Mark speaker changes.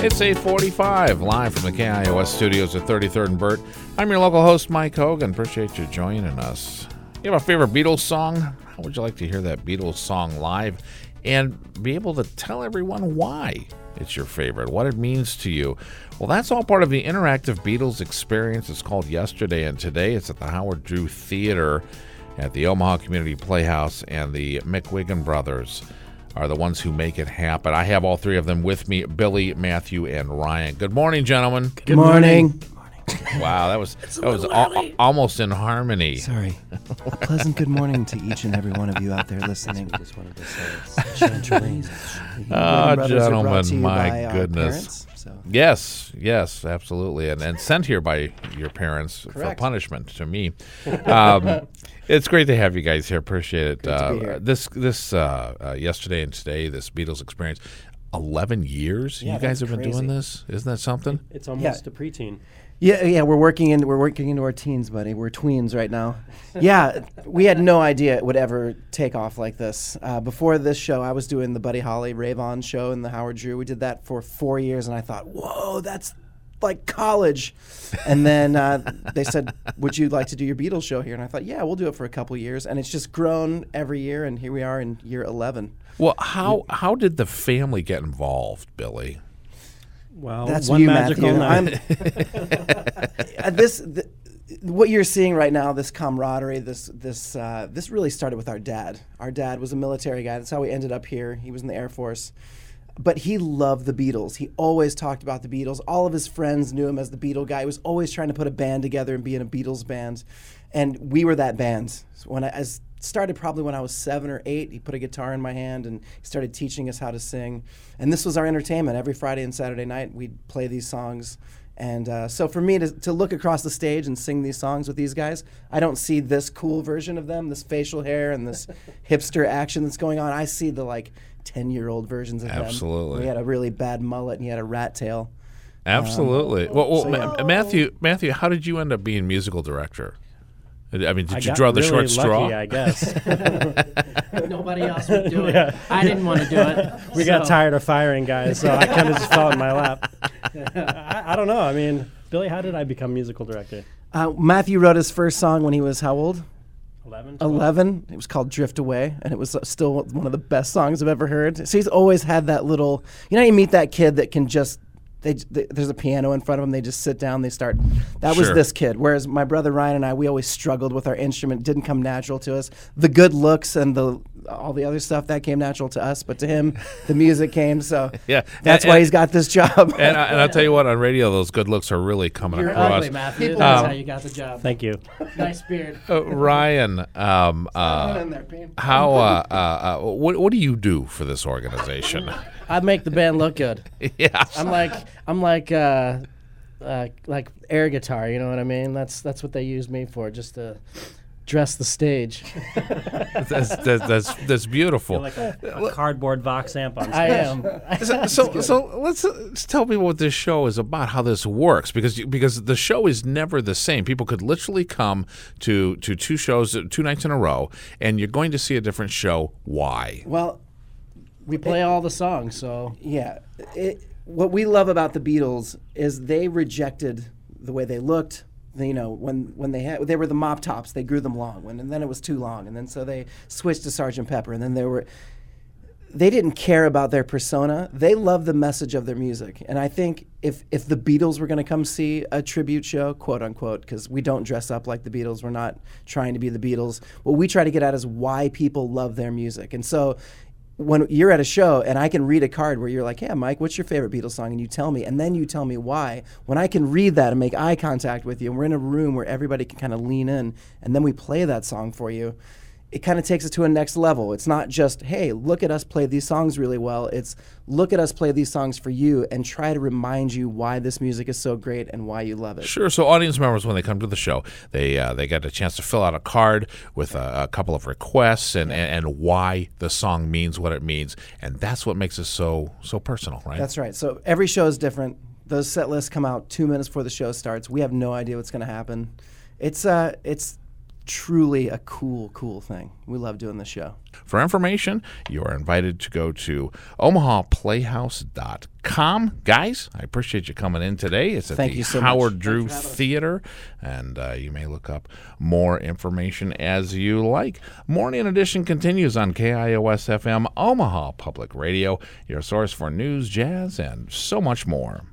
Speaker 1: It's 8:45, live from the KIOS studios at 33rd and Burt. I'm your local host, Mike Hogan. Appreciate you joining us. You have a favorite Beatles song? How would you like to hear that Beatles song live and be able to tell everyone why it's your favorite, what it means to you? Well, that's all part of the interactive Beatles experience. It's called Yesterday and Today. It's at the Howard Drew Theater at the Omaha Community Playhouse, and the McWigan brothers are the ones who make it happen. I have all three of them with me, Billy, Matthew, and Ryan. Good morning, gentlemen.
Speaker 2: Good morning.
Speaker 1: Wow, that was almost in harmony.
Speaker 2: Sorry. A pleasant good morning to each and every one of you out there listening. Just wanted to say
Speaker 1: gentlemen, my goodness. Yes, absolutely. And sent here by your parents for punishment to me. It's great to have you guys here. Appreciate it.
Speaker 2: Great to be here.
Speaker 1: This Yesterday and Today, this Beatles experience, 11 years you guys have been doing this? Isn't that something?
Speaker 3: It's almost a preteen.
Speaker 2: Yeah, we're working into our teens, buddy. We're tweens right now. Yeah, we had no idea it would ever take off like this. Before this show, I was doing the Buddy Holly Rave On show in the Howard Drew. We did that for 4 years, and I thought, whoa, that's like college. And then they said, would you like to do your Beatles show here? And I thought, yeah, we'll do it for a couple years. And it's just grown every year, and here we are in year 11.
Speaker 1: Well, how did the family get involved, Billy?
Speaker 3: Well,
Speaker 2: that's
Speaker 3: one
Speaker 2: you,
Speaker 3: magical
Speaker 2: Matthew.
Speaker 3: night.
Speaker 2: What you're seeing right now, this camaraderie, this really started with our dad. Our dad was a military guy. That's how we ended up here. He was in the Air Force. But he loved the Beatles. He always talked about the Beatles. All of his friends knew him as the Beatle guy. He was always trying to put a band together and be in a Beatles band. And we were that band. So when I started probably when I was 7 or 8. He put a guitar in my hand and he started teaching us how to sing. And this was our entertainment. Every Friday and Saturday night, we'd play these songs. And so for me to look across the stage and sing these songs with these guys, I don't see this cool version of them, this facial hair and this hipster action that's going on. I see the 10-year-old versions of them.
Speaker 1: Absolutely.
Speaker 2: We had a really bad mullet and he had a rat tail.
Speaker 1: Absolutely. Matthew, how did you end up being musical director? I mean, did you draw the
Speaker 3: really
Speaker 1: short straw?
Speaker 3: Lucky, I guess.
Speaker 4: Nobody else would do it. Yeah. I didn't want to do it.
Speaker 3: We got tired of firing guys, so I kind of just fell in my lap. I don't know. I mean, Billy, how did I become musical director?
Speaker 2: Matthew wrote his first song when he was how old?
Speaker 3: 11.
Speaker 2: 11. It was called Drift Away, and it was still one of the best songs I've ever heard. So he's always had that little, you meet that kid that can just, there's a piano in front of them, they just sit down, they start. That was this kid. Whereas my brother Ryan and I, we always struggled with our instrument. It didn't come natural to us. The good looks and all the other stuff, that came natural to us, but to him, the music came, so that's why he's got this job.
Speaker 1: And I'll tell you what, on radio, those good looks are really coming
Speaker 4: You're
Speaker 1: across.
Speaker 4: ugly, Matthew. That's how you got the job.
Speaker 3: Thank you.
Speaker 4: Nice beard.
Speaker 1: Ryan, what do you do for this organization?
Speaker 4: I make the band look good.
Speaker 1: Yeah.
Speaker 4: I'm like air guitar, you know what I mean? That's what they use me for, just to dress the stage.
Speaker 1: That's beautiful.
Speaker 3: You're like a cardboard Vox amp on stage.
Speaker 4: I am.
Speaker 1: So let's tell people what this show is about, how this works, because the show is never the same. People could literally come to two shows, 2 nights in a row, and you're going to see a different show. Why?
Speaker 2: Well,
Speaker 4: we play all the songs, so
Speaker 2: yeah. What we love about the Beatles is they rejected the way they looked. When they were the mop tops, they grew them long, and then it was too long, and then so they switched to Sgt. Pepper, and then they didn't care about their persona. They loved the message of their music, and I think if the Beatles were going to come see a tribute show, quote unquote, because we don't dress up like the Beatles, we're not trying to be the Beatles. What we try to get at is why people love their music, and so. When you're at a show and I can read a card where you're like, yeah, Mike, what's your favorite Beatles song? And you tell me, and then you tell me why. When I can read that and make eye contact with you, and we're in a room where everybody can kind of lean in, and then we play that song for you, it kind of takes it to a next level. It's not just, hey, look at us play these songs really well. It's look at us play these songs for you and try to remind you why this music is so great and why you love it.
Speaker 1: Sure. So audience members, when they come to the show, they get a chance to fill out a card with a couple of requests and why the song means what it means. And that's what makes it so personal, right?
Speaker 2: That's right. So every show is different. Those set lists come out 2 minutes before the show starts. We have no idea what's going to happen. It's truly a cool thing. We love doing the show.
Speaker 1: For information, you are invited to go to omahaplayhouse.com. Guys, I appreciate you coming in today. It's at
Speaker 2: Thank
Speaker 1: the
Speaker 2: you so
Speaker 1: Howard
Speaker 2: much.
Speaker 1: Drew Theater, and you may look up more information as you like. Morning Edition continues on KIOS FM, Omaha Public Radio, your source for news, jazz, and so much more.